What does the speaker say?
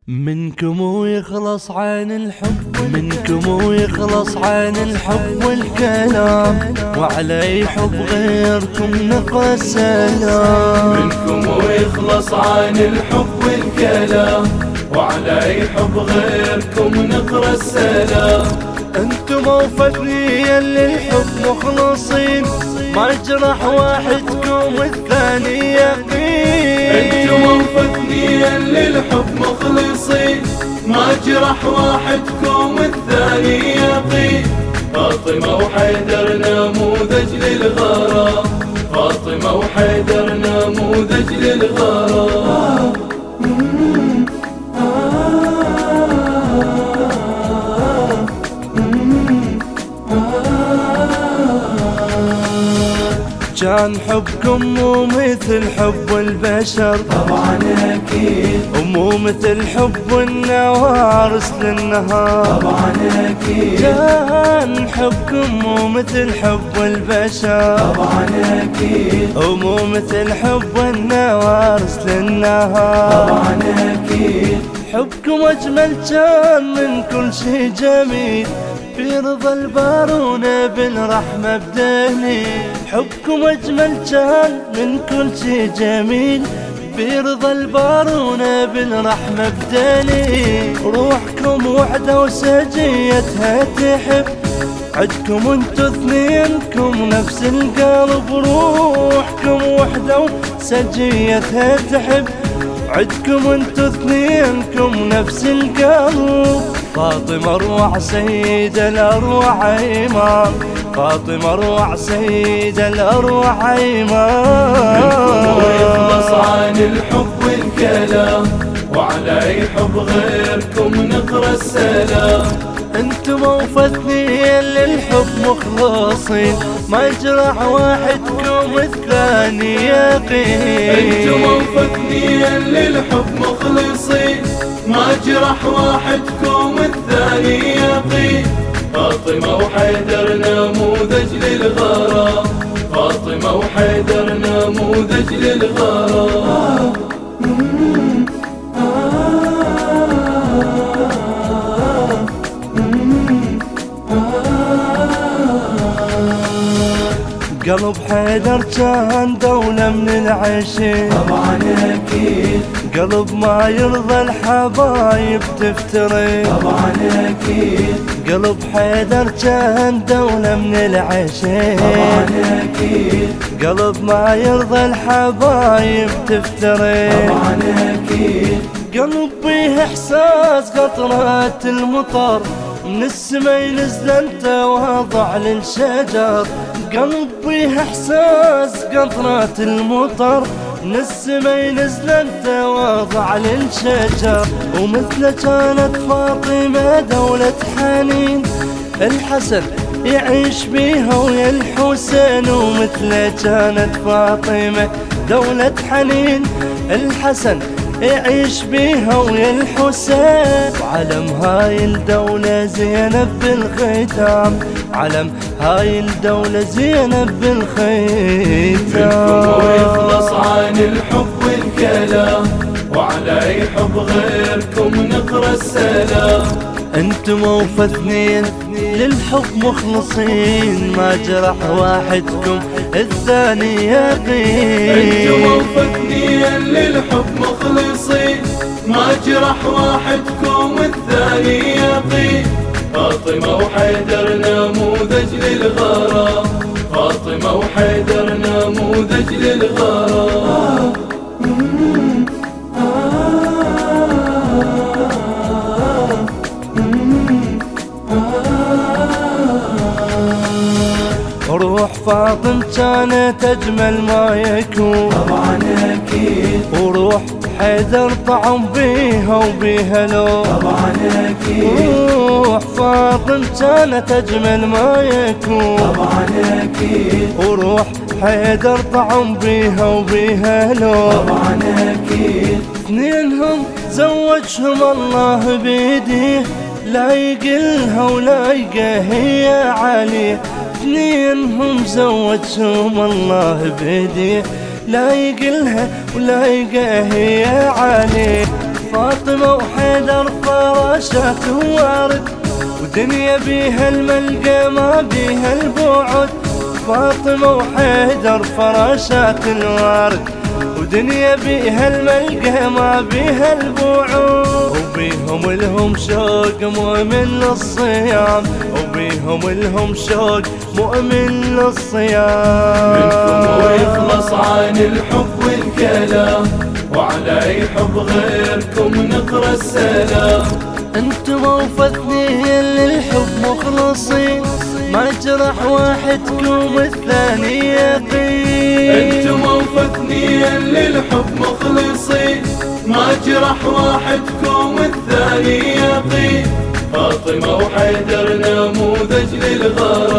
منكم ويخلص عن الحب، منكم ويخلص عن الحب والكلام، وعلى اي حب غيركم نقرأ السلام. منكم ويخلص عن الحب والكلام، وعلى اي حب غيركم نقرأ السلام. انتم وفتنيا للحب مخلصين، ما جرح واحدكم الثاني يقين. انتم وفتنيا للحب مخلصين، ما جرح واحدكم الثاني يقين. فاطمة وحيدر نموذج للغرام، فاطمة وحيدر نموذج للغرام. كان حبكم مو مثل حب البشر، طبعا اكيد، ومو مثل حب النوارس للنهار، طبعا اكيد. كان حبكم مو مثل حب البشر، طبعا اكيد، ومو مثل حب النوارس للنهار، طبعا اكيد. حبكم أجمل كان من كل شي جميل، في رضا البارون بالرحمة بدني. حبكم أجمل كان من كل شي جميل، في رضا البارون بالرحمة بدني. روحكم وحدة وسجيتها تحب، عدكم انتو اثنينكم نفس القلب. روحكم وحدة وسجيتها تحب، عدكم انتو اثنينكم نفس القلب. فاطمة اروع سيد الاروع ايمان، فاطمة اروع سيد الاروع ايمان. منكم ويخلص عن الحب والكلام، وعلى اي حب غيركم نقرأ السلام. انتم وفتنيا للحب مخلصين، ما جرح واحدكم الثاني يقين. انتم وفتنيا للحب مخلصين، ما جرح واحدكم الثاني يقين. فاطمة وحيدر نموذج للغرام، فاطمة وحيدر نموذج للغرام. قلب حيدر كان دولة من العشيق، طبعا اكيد، قلب ما يرضى الحبايب تفتري. طبعا اكيد، قلب حيدر كان دولة من العشيق، طبعا اكيد، قلب ما يرضى الحبايب تفتري. طبعا اكيد. قلب بيه احساس قطرات المطر، من السما ينزل انت وضع للشجر. قلب بيه احساس قطرات المطر، من السما ينزل انت وضع للشجر. ومثل كانت فاطمة دولة حنين، الحسن يعيش بيها ويا الحسين. ومثل كانت فاطمة دولة حنين، الحسن يعيش بيها ويا الحسين. وعلم هاي الدولة زينب بالختام، علم هاي الدولة زينب بالختام. منكم ويخلص عن الحب والكلام، وعلى اي حب غيركم نقرأ السلام. انتم وفتنين للحب مخلصين، ما جرح واحدكم الثاني يقين. انتم وفتنيا للحب مخلصين، ما جرح واحدكم الثاني يقين. فاطمة وحيدر نموذج للغرام، فاطمة وحيدر نموذج للغرام. روح فاطم كانت أجمل ما يكون، طبعا أكيد، وروح حيدر طعم بيها وبيها لو. طبعا أكيد، روح فاطم كانت أجمل ما يكون، طبعا أكيد، وروح حيدر طعم بيها وبيها لو. طبعا أكيد. اثنينهم زوجهم الله بيديه، لا يقلها ولا يقهي عليه. اثنينهم زوجهم الله بيديه، لا يقلها ولا يقهي عليه. فاطمة وحيدر فراشات وارد، ودنيا بيها الملقى ما بيها البعد. فاطمة وحيدر فراشات الوارد، ودنيا بيها الملقى ما بيها البعد. وبيهم لهم شوق مؤمن للصيام، وبيهم لهم شوق مؤمن للصيام. منكم ويخلص عن الحب والكلام، وعلى اي حب غيركم نقرا السلام. انتم وفثنين للحب مخلصين، ما جرح واحدكم الثاني يقين. انتم وفثنين للحب مخلصين، ما جرح واحدكم الثاني يقين. فاطمة وحيدر نموذج للغرام.